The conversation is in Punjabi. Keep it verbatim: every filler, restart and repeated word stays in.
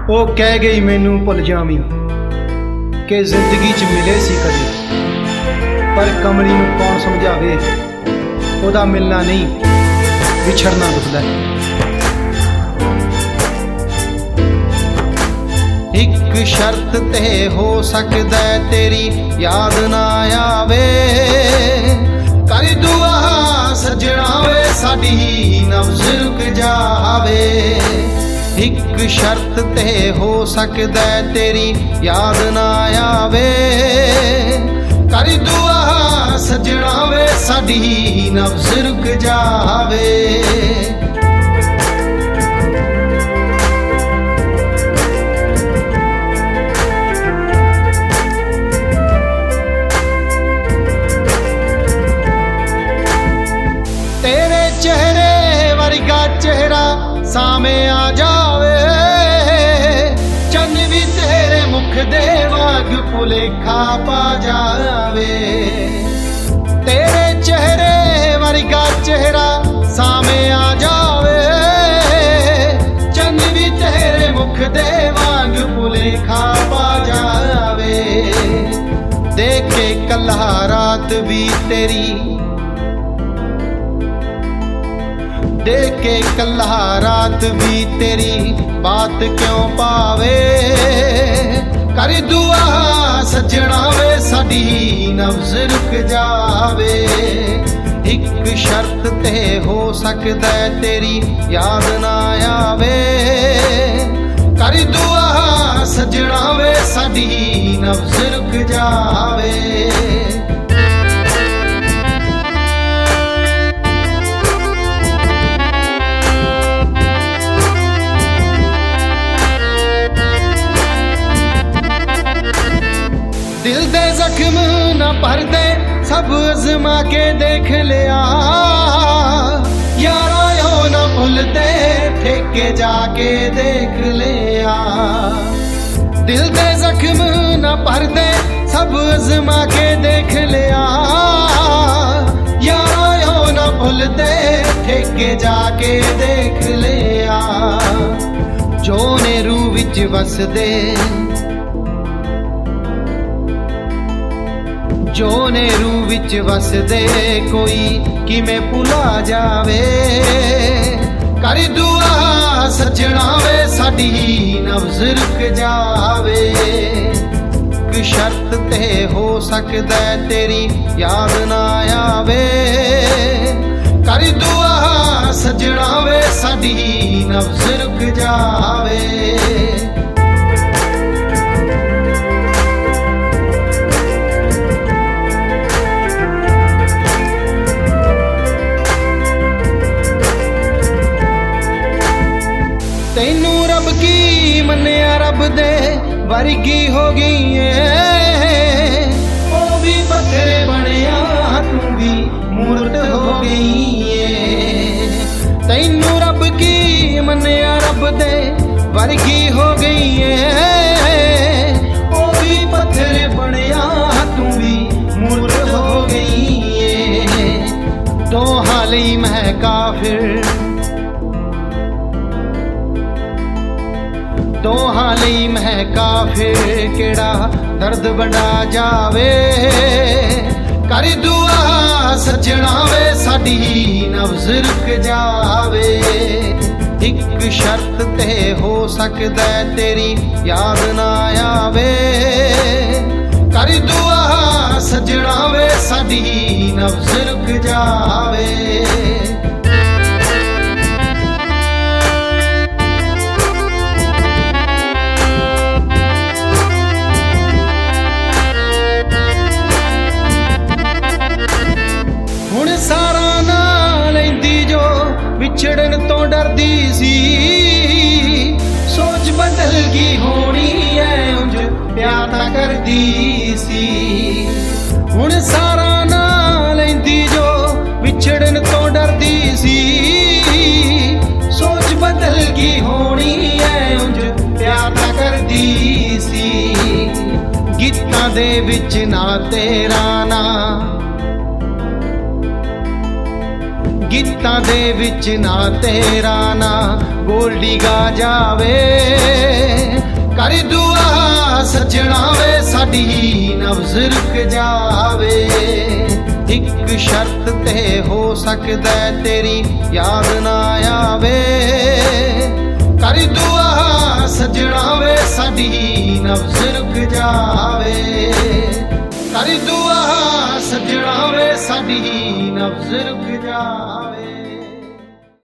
ਉਹ ਕਹਿ ਗਈ ਮੈਨੂੰ ਭੁੱਲ ਜਾਵੀਂ ਕਿ ਜ਼ਿੰਦਗੀ 'ਚ ਮਿਲੇ ਸੀ ਕਦੇ, ਪਰ ਕਮਲੀ ਨੂੰ ਕੌਣ ਸਮਝਾਵੇ ਉਹਦਾ ਮਿਲਣਾ ਨਹੀਂ ਵਿਛੜਨਾ ਦੁਖਦਾ। ਇੱਕ ਸ਼ਰਤ ਤੇ ਹੋ ਸਕਦਾ ਤੇਰੀ ਯਾਦ ਨਾ ਆਵੇ, ਕਰ ਦੁਆ ਸੱਜਣਾ ਵੇ ਸਾਡੀ ਨਬਜ਼ ਰੁਕ ਜਾਵੇ। ਇੱਕ ਸ਼ਰਤ ਤੇ ਹੋ ਸਕਦਾ ਤੇਰੀ ਯਾਦ ਨਾ ਆਵੇ, ਕਰ ਦੁਆ ਸੱਜਣਾ ਵੇ ਸਾਡੀ ਨਬਜ਼ ਰੁਕ ਜਾਵੇ। ਤੇਰੇ ਚਿਹਰੇ ਵਰਗਾ ਚਿਹਰਾ ਸਾਹਮਣੇ ਆ ਜਾਵੇ, ਚੰਨ ਵੀ ਤੇਰੇ ਮੁਖ ਦੇ ਵਾਂਗ ਭੁਲੇਖਾ ਪਾ ਜਾਵੇ। ਤੇਰੇ ਚਿਹਰੇ ਵਰਗਾ ਚਿਹਰਾ ਸਾਹਮਣੇ ਆ ਜਾਵੇ, ਚੰਨ ਵੀ ਤੇਰੇ ਮੁਖ ਦੇ ਵਾਂਗ ਭੁਲੇਖਾ ਪਾ ਜਾਵੇ। ਦੇਖ ਕੇ ਕੱਲਾ ਰਾਤ ਵੀ ਤੇਰੀ, ਦੇਖ ਕੇ ਕੱਲਾ ਰਾਤ ਵੀ ਤੇਰੀ ਬਾਤ ਕਿਉਂ ਪਾਵੇ, ਕਰ ਦੁਆ ਸੱਜਣਾ ਵੇ ਸਾਡੀ ਨਬਜ਼ ਰੁਕ ਜਾਵੇ। ਇੱਕ ਸ਼ਰਤ ਤੇ ਹੋ ਸਕਦਾ ਤੇਰੀ ਯਾਦ ਨਾ ਆਵੇ, ਕਰ ਦੁਆ ਸੱਜਣਾ ਵੇ ਸਾਡੀ ਨਬਜ਼ ਰੁਕ ਜਾਵੇ। दिल दे जख्म न भर दे सब अजमा के देख लिया, यारा यो न भूलते ठेके जाके देख लिया। दिल दे जख्म न भर दे सब अजमा के देख लिया, यारा यो न भूलते ठेके जाके देख लिया। जो ने रूह विच वसदे, जो ने रूह विच वसदे कोई किमें भुला जावे, कर दुआ सजना वे साडी नब्ज़ रुक जावे। एक शर्त ते हो सकदा तेरी याद ना आवे, कर दुआ सजना वे साडी नब्ज़ रुक जावे। तैनू रब की मन्निया रब दे वर्गी हो गई है, ओ भी पत्थर बनिया तू भी मूरत हो गई है। तैनू रब की मन्निया रब दे वर्गी हो गई है, ओ भी पत्थर बनिया तू भी मूरत हो गई है। तो हाली मैं काफिर, तो हाली मैं काफिर केड़ा दर्द बड़ा जावे, कर दुआ सजना वे साडी नब्ज़ रुक जावे। एक शर्त ते हो सकदा तेरी याद ना आवे, कर दुआ सजना वे साडी नब्ज़ रुक जावे। ਹੁਣ ਸਾਰਾ ਨਾ ਲੈਂਦੀ ਜੋ ਵਿਛੜਨ ਤੋਂ ਡਰਦੀ ਸੀ, ਸੋਚ ਬਦਲ ਗਈ ਹੋਣੀ ਐ ਉਂਝ ਪਿਆਰ ਤਾਂ ਕਰਦੀ ਸੀ। ਹੁਣ ਸਾਰਾ ਨਾ ਲੈਂਦੀ ਜੋ ਵਿਛੜਨ ਤੋਂ ਡਰਦੀ ਸੀ, ਸੋਚ ਬਦਲ ਗਈ ਹੋਣੀ ਐ ਉਂਝ ਪਿਆਰ ਤਾਂ ਕਰਦੀ ਸੀ। ਗੀਤਾਂ ਦੇ ਵਿੱਚ ਨਾ ਤੇਰਾ ਨਾ, गीतां दे विच ना तेरा ना गोल्डी गा जावे, ਕਰ ਦੁਆ ਸੱਜਣਾ ਵੇ ਸਾਡੀ ਨਬਜ਼ ਰੁਕ ਜਾਵੇ। ਇੱਕ ਸ਼ਰਤ ਤੇ ਹੋ ਸਕਦਾ ਤੇਰੀ ਯਾਦ ਨਾ ਆਵੇ। ਕਰ ਦੁਆ ਸੱਜਣਾ ਵੇ ਸਾਡੀ ਨਬਜ਼ ਰੁਕ ਜਾਵੇ। ਕਰ ਦੁਆ ਸੱਜਣਾ ਵੇ ਸਾਡੀ ਨਬਜ਼ ਰੁਕ ਜਾਵੇ।